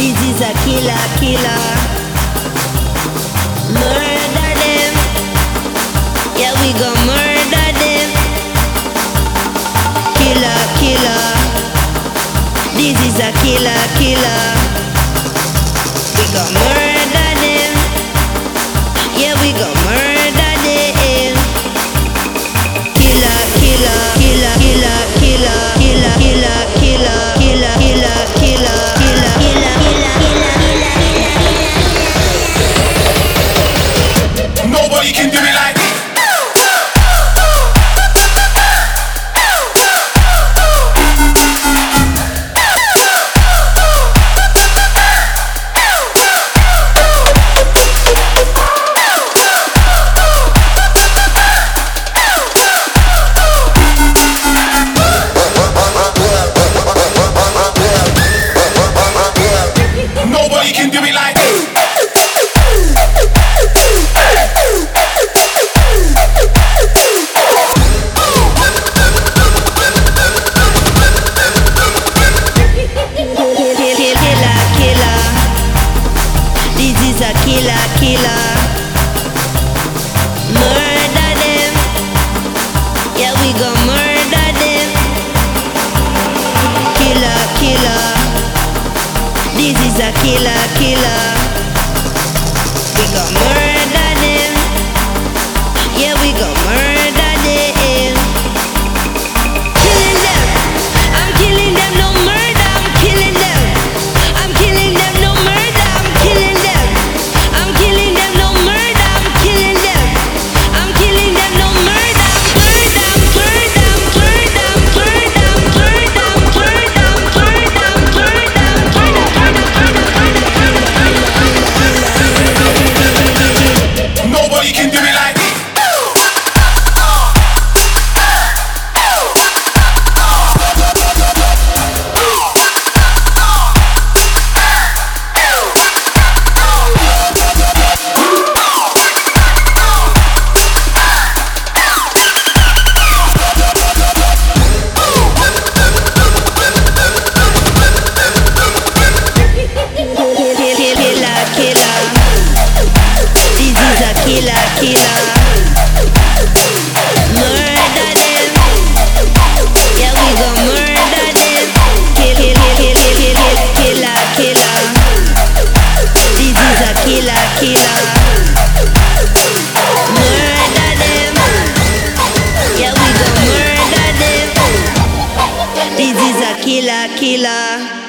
This is a killer, killer. Murder them. Yeah, we gon' murder them. Killer, killer. This is a killer, killer. We gon' murder them. Yeah, we gon' murder them. Killer, killer, killer, killer, killer, killer, killer, killer, killer, killer, killer, killer, killer, killer. Nobody can do it like nobody can do it like Killer, killer. Murder them. Yeah, we gon' murder them. Killer, killer. This is a killer, killer. We gon' murder them. Yeah, we gon' murder them. Killing them. I'm killing them, no murder. I'm killing them. I'm killing them, no murder. I'm killing them. I'm killing them, no murder. I'm killing them. I'm killing them, no murder. nobody can do it like Killer, killer. Murder them. Yeah, we gon' murder them. Killer, killer. This is a killer, killer. Murder them. Yeah, we gon' murder them. This is a killer, killer.